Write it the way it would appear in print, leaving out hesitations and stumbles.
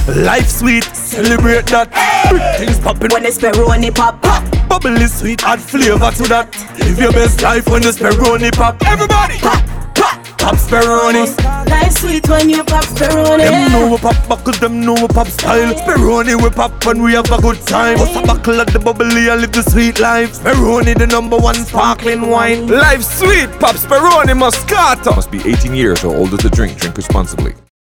Life sweet, celebrate that. Big things poppin' When the Speroni pop. Bubble is sweet, add flavor to that. Live your best life when the Speroni pop. Everybody pop, pop, pop Speroni. Life sweet when you pop Speroni. Them know we pop buckle, them know we pop style. Speroni we pop when we have a good time. Bust a buckle at the bubbly and live the sweet life. Speroni the #1 sparkling wine. Life sweet, pop Speroni Moscato. Must be 18 years or older to drink. Drink responsibly.